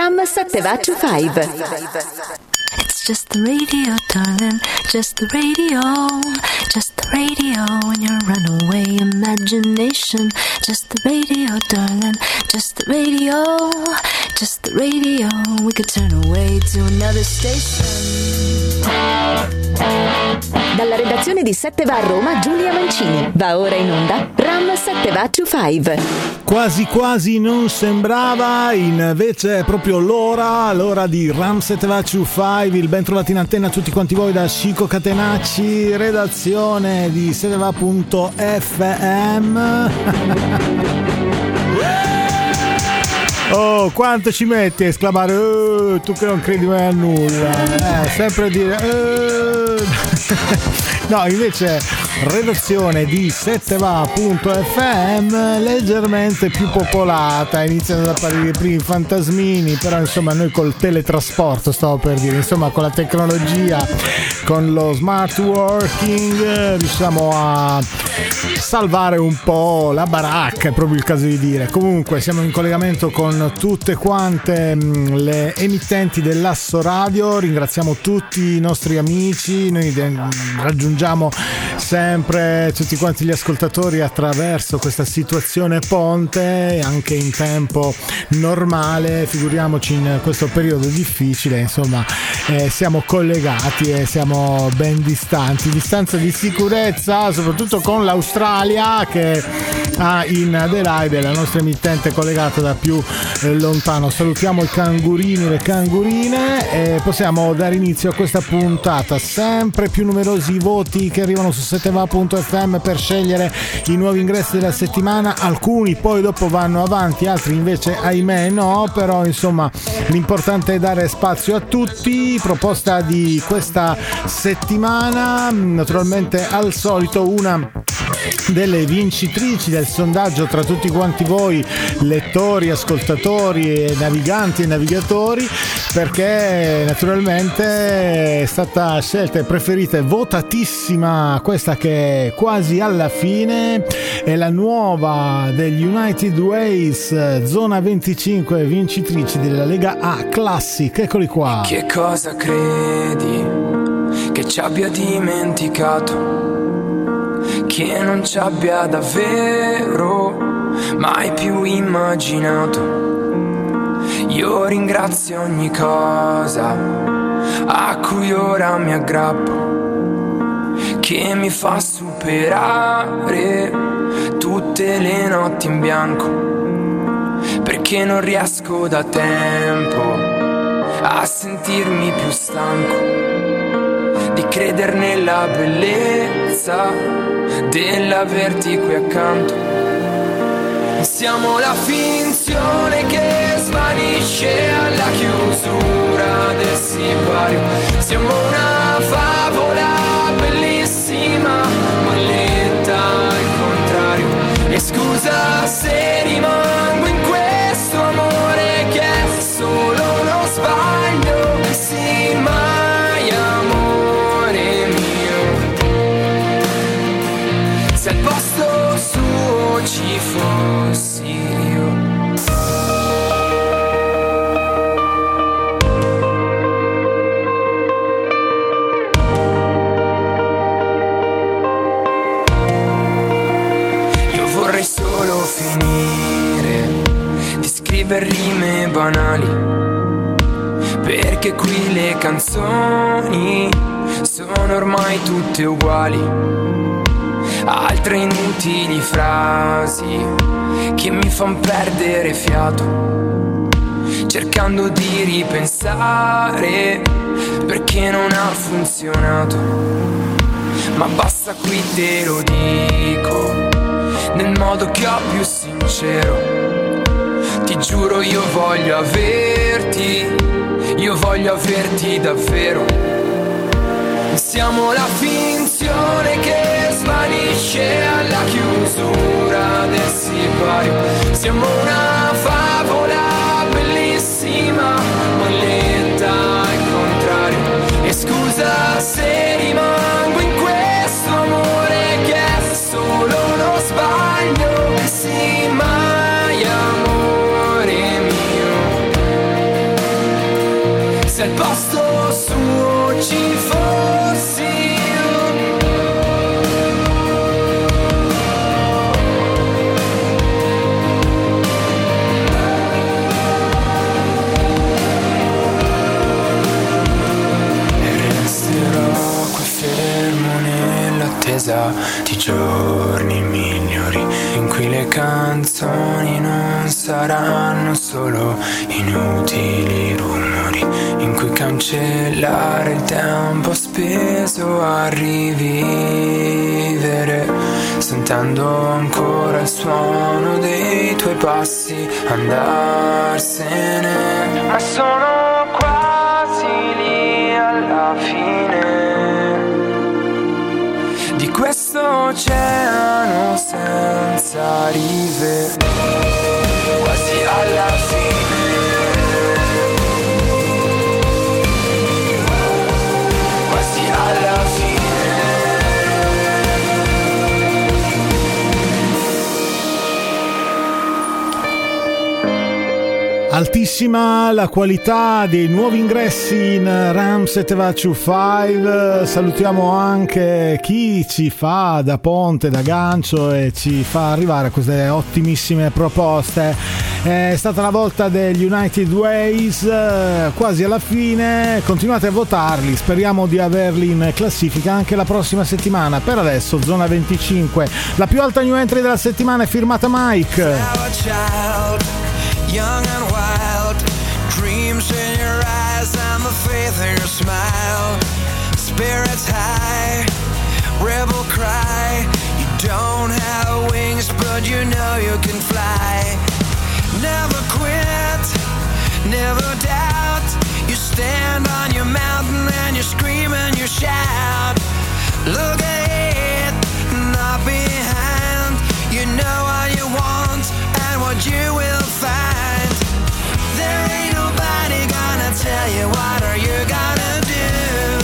Ram 725. It's just the radio, darling, just the radio, just the radio in your runaway imagination. Just the radio, darling, just the radio, just the radio. We could turn away to another station. Dalla redazione di 7 va a Roma, Giulia Mancini. Va ora in onda Ram 725. Quasi quasi non sembrava, invece è proprio l'ora di Ram 725. Il ben trovati in antenna a tutti quanti voi da Chico Catenacci, redazione di seteva.fm. Oh, quanto ci metti a esclamare tu che non credi mai a nulla, sempre a dire no, invece redazione di seteva.fm leggermente più popolata, iniziano ad apparire i primi fantasmini, però insomma noi col teletrasporto, stavo per dire, insomma con la tecnologia, con lo smart working riusciamo a salvare un po' la baracca, è proprio il caso di dire. Comunque siamo in collegamento con tutte quante le emittenti dell'Asso Radio, ringraziamo tutti i nostri amici, noi raggiungiamo sempre tutti quanti gli ascoltatori attraverso questa situazione ponte, anche in tempo normale, figuriamoci in questo periodo difficile, insomma siamo collegati e siamo ben distanti, distanza di sicurezza, soprattutto con l'Australia che ha in Adelaide la nostra emittente collegata da più lontano. Salutiamo i cangurini e le cangurine e possiamo dare inizio a questa puntata. Sempre più numerosi voti che arrivano su seteva.fm per scegliere i nuovi ingressi della settimana, alcuni poi dopo vanno avanti, altri invece ahimè no, però insomma l'importante è dare spazio a tutti. Proposta di questa settimana, naturalmente al solito una delle vincitrici del sondaggio tra tutti quanti voi lettori, ascoltatori e naviganti e navigatori, perché naturalmente è stata scelta e preferita e votatissima questa che è quasi alla fine, è la nuova degli United Ways, zona 25, vincitrici della Lega A Classic. Eccoli qua. Che cosa credi che ci abbia dimenticato? Che non ci abbia davvero mai più immaginato? Io ringrazio ogni cosa a cui ora mi aggrappo, che mi fa superare tutte le notti in bianco, perché non riesco da tempo a sentirmi più stanco di credere nella bellezza dell'averti qui accanto. Siamo la finzione che svanisce alla chiusura del sipario. Siamo una favola bellissima, ma lenta al contrario. E scusa se rimango in questo amore che è solo uno sbaglio. Sì, mai amore mio, se al posto suo ci fossi io. Io vorrei solo finire di scrivere rime banali, perché qui le canzoni sono ormai tutte uguali. Altre inutili frasi che mi fan perdere fiato, cercando di ripensare perché non ha funzionato. Ma basta, qui te lo dico nel modo che ho più sincero. Ti giuro, io voglio averti davvero. Siamo la finzione che svanisce alla chiusura del sipario. Siamo una favola bellissima, ma lenta al contrario. E scusa se rimango in questo amore che è solo uno sbaglio. Sì, mai amore mio, al posto suo ci fossi io. E resterò qui fermo nell'attesa di giorni migliori, in cui le canzoni non saranno solo inutili rumori, in cui cancellare il tempo speso a rivivere, sentendo ancora il suono dei tuoi passi andarsene. Ma sono quasi lì alla fine di questo oceano senza rive, quasi alla fine, quasi alla fine. Altissima la qualità dei nuovi ingressi in Ram 725. Salutiamo anche chi ci fa da ponte, da gancio e ci fa arrivare queste ottimissime proposte. È stata la volta degli United Ways, quasi alla fine. Continuate a votarli, speriamo di averli in classifica anche la prossima settimana. Per adesso zona 25, la più alta new entry della settimana è firmata Mike. Young and wild, dreams in your eyes and the faith in your smile. Spirits high, rebel cry. You don't have wings, but you know you can fly. Never quit, never doubt. You stand on your mountain and you scream and you shout. Look ahead, not behind. You know what you want and what you will find. There ain't nobody gonna tell you what are you gonna do.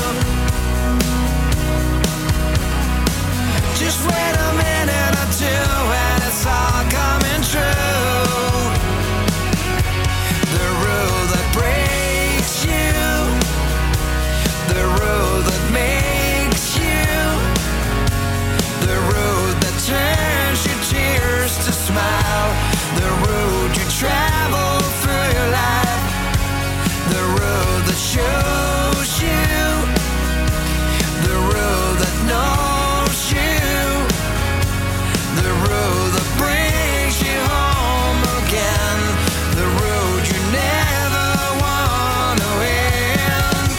Just wait a minute or two and it's all coming true. The rule that breaks you, the rule that makes you, the road that turns your tears to smile, the road you travel through your life, the road that shows you, the road that knows you, the road that brings you home again, the road you never want to end.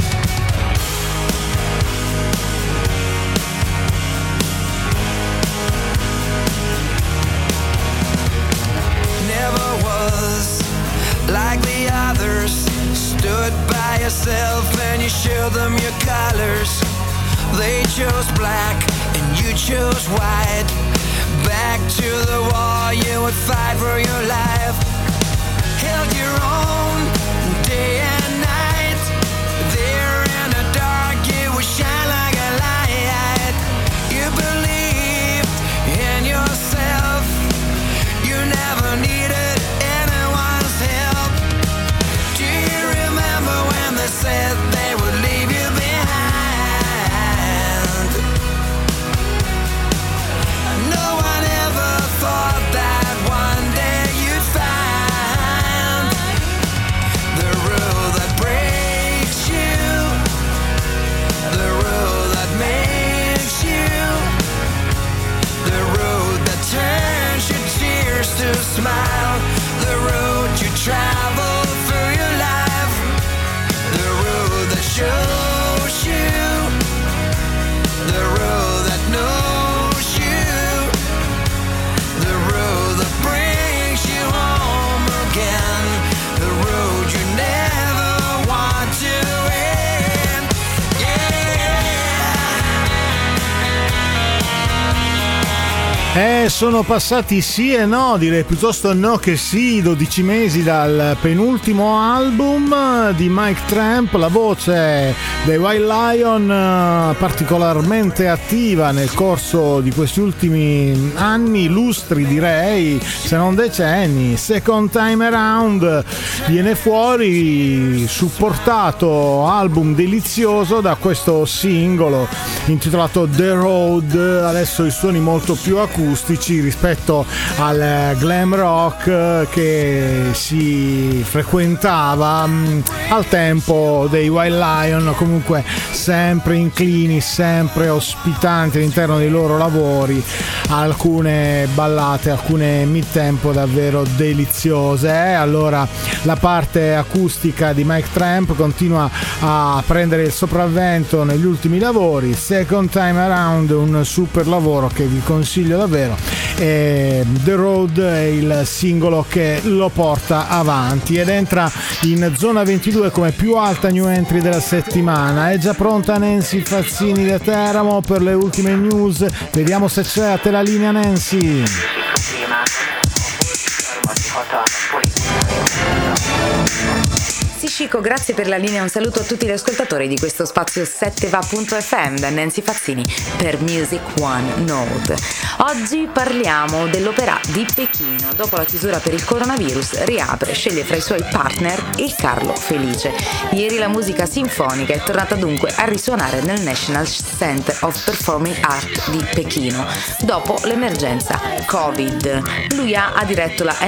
Never was like the others. Stood by yourself and you showed them your colors. They chose black and you chose white. Back to the wall, you would fight for your life. Held your own day and night. There in the dark, you would shine like a light. You believed in yourself. You never needed anyone's help. Do you remember when they said they would leave you behind? No one ever thought that one day you'd find the rule that breaks you, the rule that makes you, the road that turns your tears to smile, the road you travel through your life, the road that shows you, the road that knows you, the road that brings you home again, the road you never want to end. Yeah. Sono passati sì e no, direi piuttosto no che sì, 12 mesi dal penultimo album di Mike Tramp. La voce dei White Lion particolarmente attiva nel corso di questi ultimi anni, lustri direi, se non decenni. Second Time Around viene fuori supportato, album delizioso, da questo singolo intitolato The Road. Adesso i suoni molto più acustici rispetto al glam rock che si frequentava al tempo dei White Lion, comunque sempre inclini, sempre ospitanti all'interno dei loro lavori, alcune ballate, alcune mid-tempo davvero deliziose. Allora la parte acustica di Mike Tramp continua a prendere il sopravvento negli ultimi lavori. Second Time Around, un super lavoro che vi consiglio davvero, e The Road è il singolo che lo porta avanti ed entra in zona 22 come più alta new entry della settimana. È già pronta Nancy Fazzini da Teramo per le ultime news. Vediamo se c'è a te la linea, Nancy. Sì, Chico, grazie per la linea. Un saluto a tutti gli ascoltatori di questo spazio 7va.fm da Nancy Fazzini per Music One Note. Oggi parliamo dell'opera di Pechino. Dopo la chiusura per il coronavirus riapre, sceglie fra i suoi partner il Carlo Felice. Ieri la musica sinfonica è tornata dunque a risuonare nel National Center of Performing Art di Pechino dopo l'emergenza Covid. Lui ha diretto la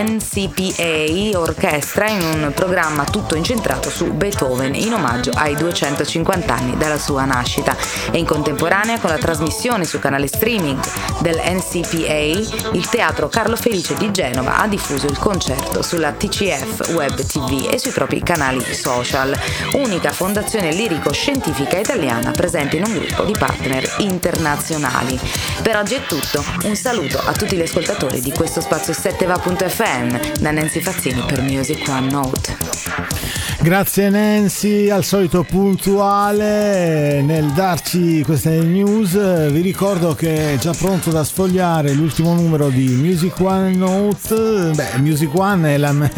NCPA Orchestra in un programma tutto incentrato su Beethoven in omaggio ai 250 anni dalla sua nascita, e in contemporanea con la trasmissione su canale streaming del NCPA il Teatro Carlo Felice di Genova ha diffuso il concerto sulla TCF Web TV e sui propri canali social, unica fondazione lirico-scientifica italiana presente in un gruppo di partner internazionali. Per oggi è tutto, un saluto a tutti gli ascoltatori di questo spazio 7va.fm da Nancy Fazzini per Music One Note. Grazie Nancy, al solito puntuale nel darci queste news. Vi ricordo che è già pronto da sfogliare l'ultimo numero di Music One Note. Music One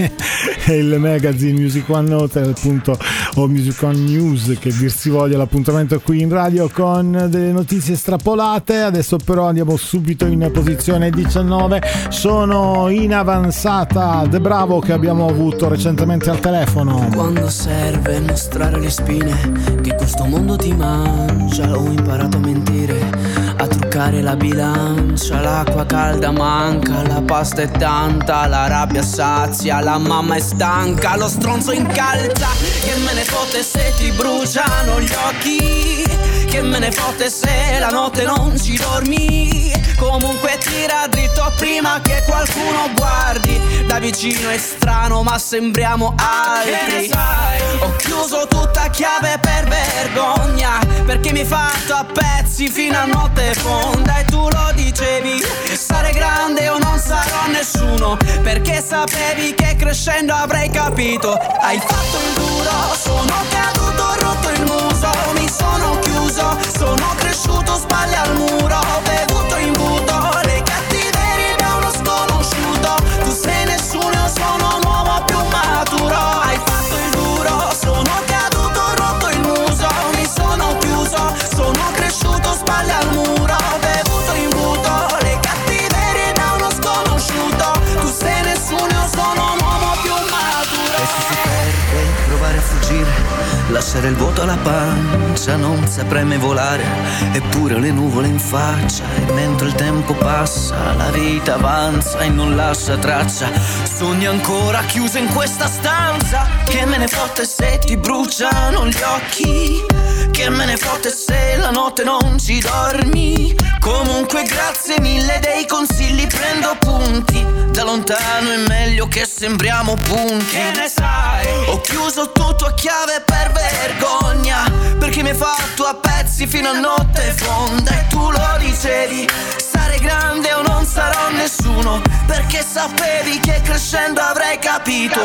è il magazine Music One Note, appunto, o Music One News, che dir si voglia, l'appuntamento qui in radio con delle notizie estrapolate. Adesso però andiamo subito in posizione 19. Sono in avanzata The Bravo, che abbiamo avuto recentemente al telefono. Quando serve mostrare le spine che questo mondo ti mangia, ho imparato a mentire, a truccare la bilancia. L'acqua calda manca, la pasta è tanta, la rabbia sazia, la mamma è stanca, lo stronzo incalza. Che me ne fotte se ti bruciano gli occhi, che me ne fotte se la notte non ci dormi. Comunque tira dritto prima che qualcuno guardi. Da vicino è strano ma sembriamo altri. Ho chiuso tutta a chiave per vergogna, perché mi hai fatto a pezzi fino a notte fonda. E tu lo dicevi, sarei grande o non sarò nessuno, perché sapevi che crescendo avrei capito. Hai fatto il duro, sono caduto, ho rotto il muso, mi sono chiuso, sono cresciuto, spalle al muro, ho bevuto imbuto le cattiverie da uno sconosciuto. Tu sei nessuno, io sono un uomo più maturo. Hai fatto il duro, sono caduto, ho rotto il muso, mi sono chiuso, sono cresciuto, spalle al muro, ho bevuto imbuto le cattiverie da uno sconosciuto. Tu sei nessuno, io sono un uomo più maturo. E se si perde, provare a fuggire, lasciare il vuoto alla pancia, non saprei mai volare, eppure ho le nuvole in faccia. E mentre il tempo passa, la vita avanza e non lascia traccia. Sogno ancora chiuso in questa stanza. Che me ne fotte se ti bruciano gli occhi, che me ne fotte se la notte non ci dormi. Comunque grazie mille dei consigli, prendo punti. Da lontano è meglio che sembriamo punti. Che ne sai? Ho chiuso tutto a chiave per vergogna, perché mi hai fatto a pezzi fino a notte fonda. E tu lo dicevi, sarei grande o non sarò nessuno, perché sapevi che crescendo avrei capito.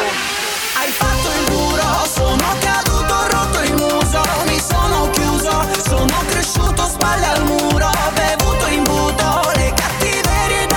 Hai fatto il duro, sono caduto, ho rotto il muso, mi sono chiuso, sono cresciuto, spalle al muro, ho bevuto imbuto le cattiverie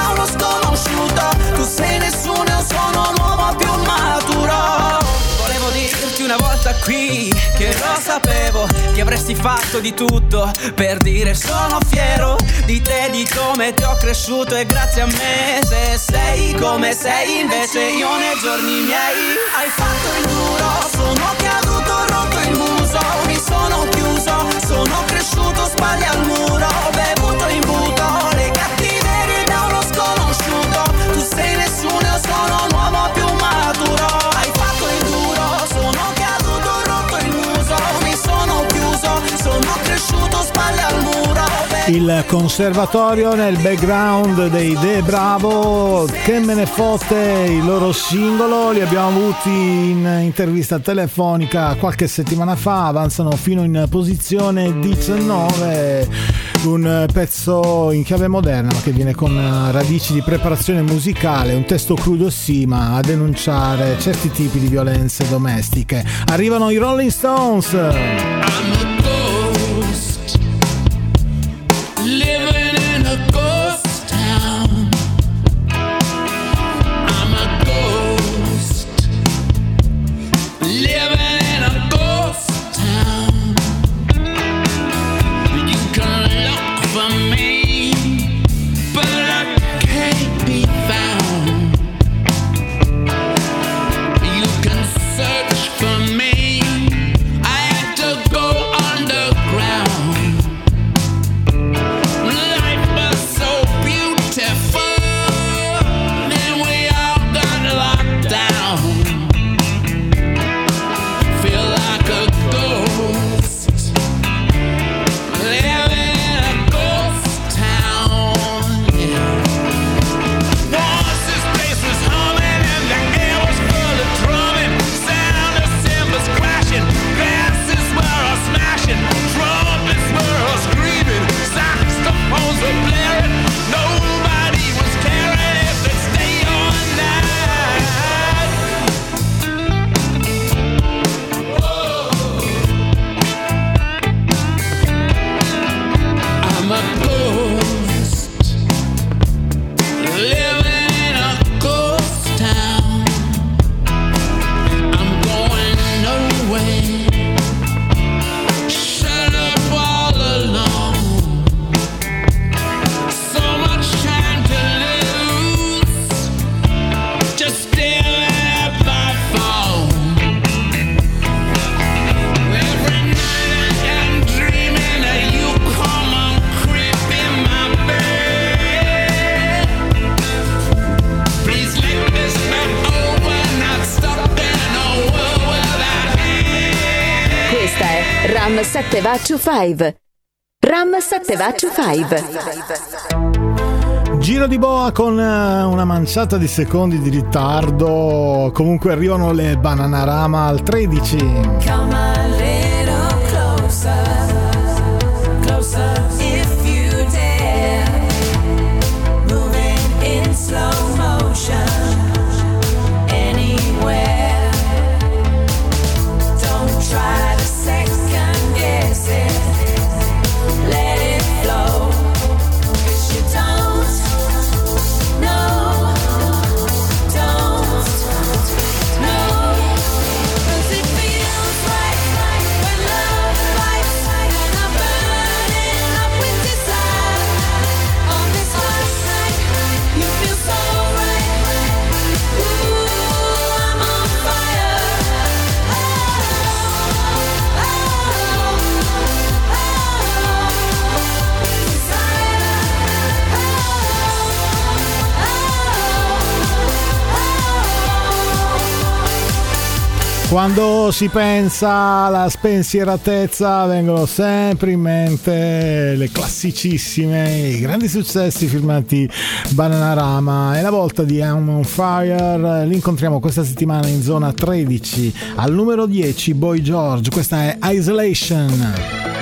qui che lo sapevo, che avresti fatto di tutto per dire sono fiero di te, di come ti ho cresciuto e grazie a me se sei come sei, invece io nei giorni miei hai fatto il duro, sono caduto, ho rotto il muso, mi sono chiuso, sono cresciuto, spalle al muro, ho bevuto in imbuto le cattiverie da uno sconosciuto, tu sei nessuno, io sono un uomo più maturo, hai fatto il duro, sono caduto, ho rotto il muso, mi sono chiuso, sono cresciuto, spalle al muro. Il conservatorio nel background dei De Bravo, che me ne fotte il loro singolo, li abbiamo avuti in intervista telefonica qualche settimana fa, avanzano fino in posizione 19, un pezzo in chiave moderna ma che viene con radici di preparazione musicale, un testo crudo sì ma a denunciare certi tipi di violenze domestiche. Arrivano i Rolling Stones. Living in a ghost town, I'm a ghost. Living in a ghost town, you can look for me, but I can't be found. You can search for me, I had to go underground. Ram 7 va to 5. Ram 7 va to 5. Giro di boa con una manciata di secondi di ritardo. Comunque arrivano le Bananarama al 13. Come a little closer, closer if you dare. Moving in slow motion, anywhere. Don't try to second guess it. Let it flow. 'Cause you don't know, don't know. 'Cause it feels right when love fights and I'm burning up with desire. On this last night, you feel so right. Ooh, I'm on fire. Oh, oh, Quando si pensa alla spensieratezza vengono sempre in mente le classicissime, i grandi successi firmati Bananarama. È la volta di I'm on Fire, li incontriamo questa settimana in zona 13. Al numero 10 Boy George, questa è Isolation.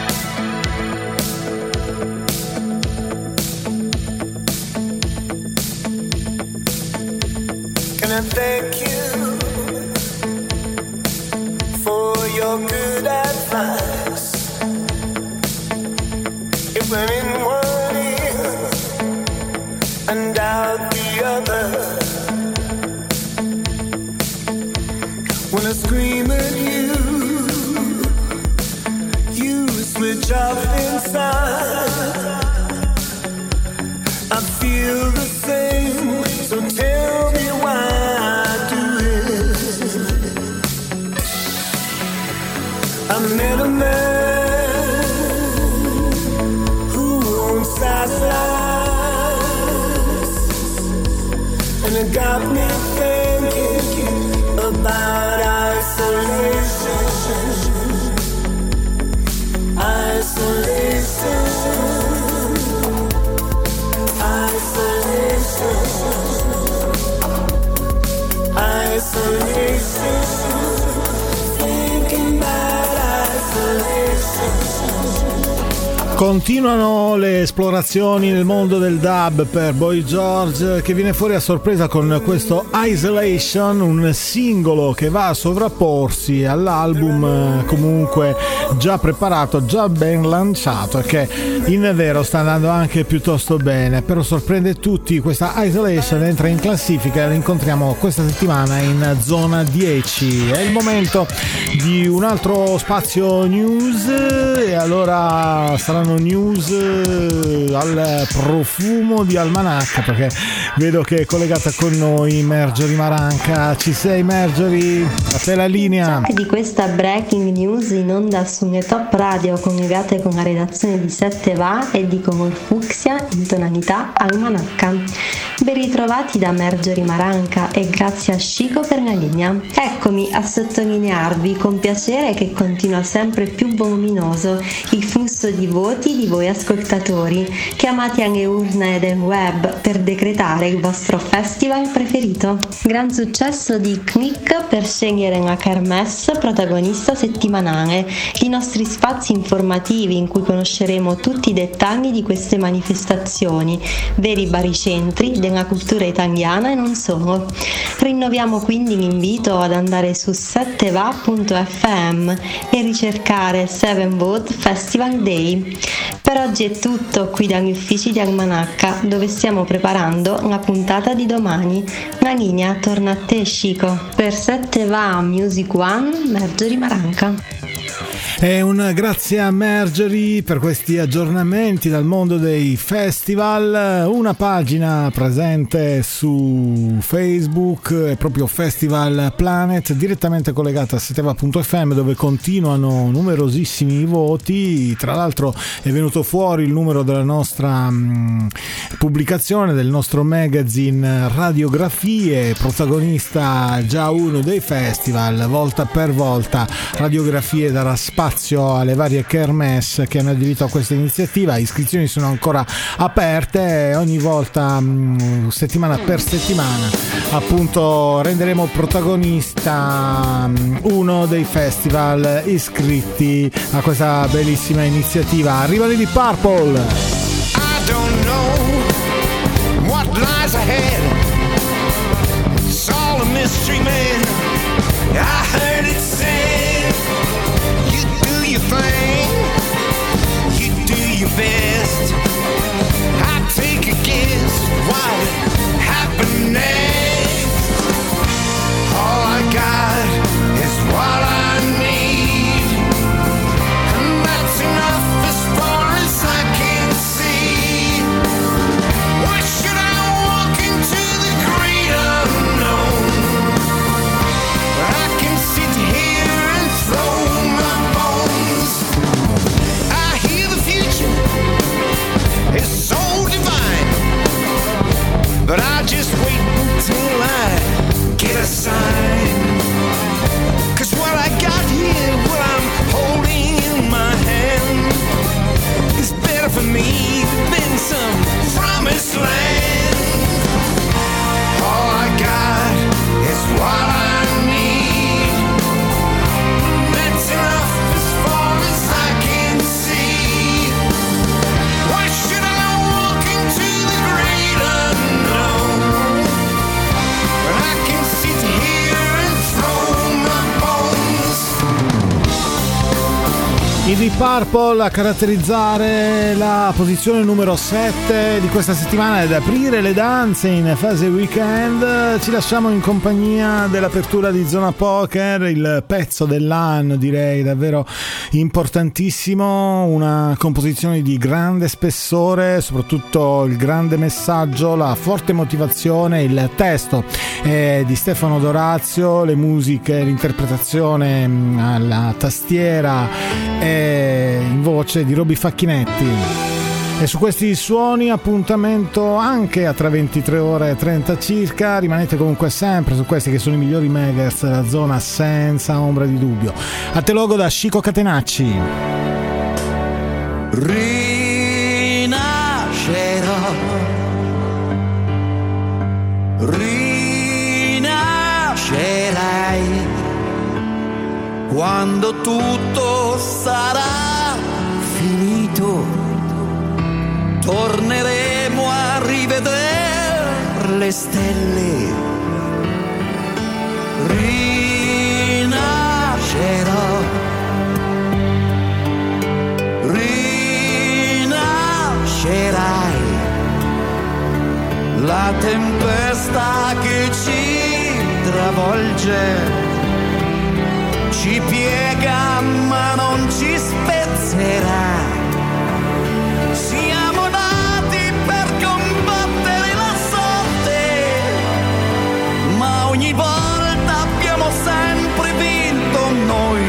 Can I thank you for your good advice? It went in one ear and out the other. When I scream at you, switch off inside. I feel the same, so tell me why I do it. I met a man who owns satellites, and it got me thinking about isolation. Isolation, isolation, isolation, thinking about isolation. Continuano le esplorazioni nel mondo del dub per Boy George, che viene fuori a sorpresa con questo Isolation, un singolo che va a sovrapporsi all'album comunque già preparato, già ben lanciato, e che in vero sta andando anche piuttosto bene. Però sorprende tutti, questa Isolation entra in classifica e la incontriamo questa settimana in zona 10. È il momento di un altro spazio news, e allora saranno news al profumo di almanacca, perché vedo che è collegata con noi Marjorie Maranca. Ci sei, Marjorie? A te la linea. Di questa breaking news in onda su Top Radio, coniugate con la redazione di 7 Va e di Con Fucsia in tonalità almanacca. Ben ritrovati da Marjorie Maranca e grazie a Chico per la linea. Eccomi a sottolinearvi con piacere che continua sempre più voluminoso il flusso di voti di voi ascoltatori, chiamati alle urne del web per decretare il vostro festival preferito. Gran successo di Click per scegliere la Kermesse protagonista settimanale, i nostri spazi informativi in cui conosceremo tutti i dettagli di queste manifestazioni, veri baricentri della cultura italiana e non solo. Rinnoviamo quindi l'invito ad andare su 7va.fm e ricercare 7 Vote Festival Day. Per oggi è tutto qui dagli uffici di Almanacca, dove stiamo preparando la puntata di domani. La linea torna a te, Chico. Per 7va Music One, Marjorie Maranca. E un grazie a Marjorie per questi aggiornamenti dal mondo dei festival. Una pagina presente su Facebook è proprio Festival Planet, direttamente collegata a seteva.fm, dove continuano numerosissimi voti. Tra l'altro è venuto fuori il numero della nostra pubblicazione, del nostro magazine Radiografie, protagonista già uno dei festival. Volta per volta Radiografie darà spazio alle varie kermesse che hanno adibito a questa iniziativa. Iscrizioni sono ancora aperte, ogni volta settimana per settimana appunto renderemo protagonista uno dei festival iscritti a questa bellissima iniziativa. Arrivano i Purple. I don't know what lies ahead. It's all a mystery, man. I heard it said, you do your thing, you do your best. I take a guess what will happen next. All I got is what I need, and that's enough as far as I can see. I Deep Purple a caratterizzare la posizione numero 7 di questa settimana ed aprire le danze in fase weekend. Ci lasciamo in compagnia dell'apertura di Zona Poker, il pezzo dell'anno, direi davvero importantissimo, una composizione di grande spessore, soprattutto il grande messaggio, la forte motivazione, il testo è di Stefano Dorazio, le musiche, l'interpretazione alla tastiera in voce di Roby Facchinetti. E su questi suoni appuntamento anche a tra 23 ore e 30 circa. Rimanete comunque sempre su questi che sono i migliori megahertz della zona, senza ombra di dubbio. A te logo da Chico Catenacci. Rinascerai quando tutto sarà finito, torneremo a rivedere le stelle. Rinascerò, rinascerai, la tempesta che ci travolge ci piega ma non ci spezzerà. Siamo nati per combattere la sorte, ma ogni volta abbiamo sempre vinto noi.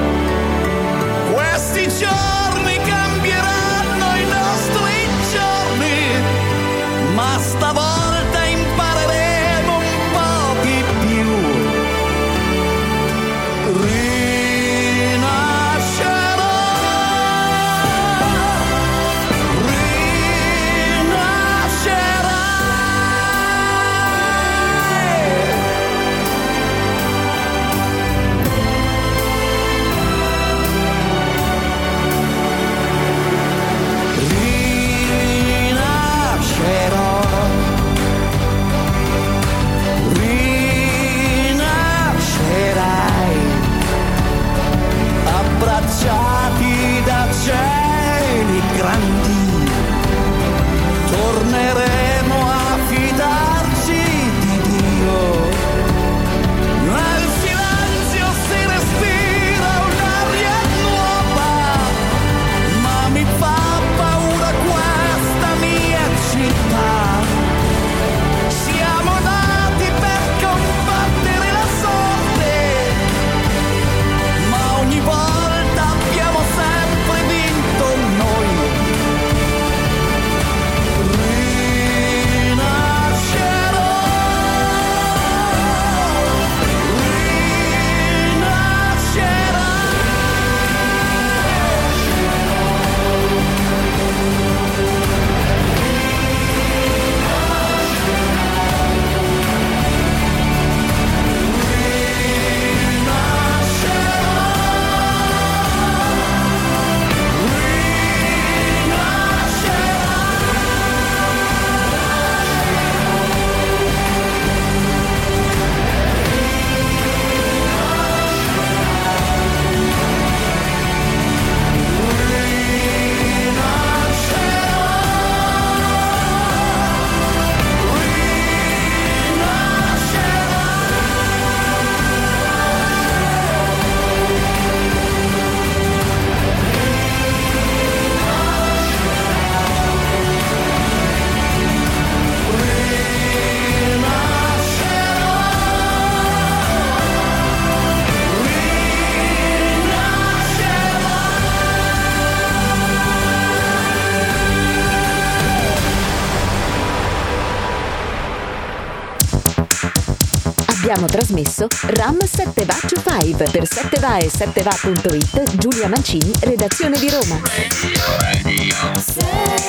Questi giorni cambieranno i nostri giorni, ma stavolta impareremo un po' di più. Abbracciati da cieli grandi, torneremo a fidarci di Dio. Nel silenzio si respira un'aria nuova, ma mi fa paura questa mia città. Siamo nati per combattere la sorte, ma ogni volta abbiamo sempre vinto noi. Rinascerò, Abbiamo trasmesso Ram 7va to 5 per 7va e 7va.it. Giulia Mancini, redazione di Roma. Radio.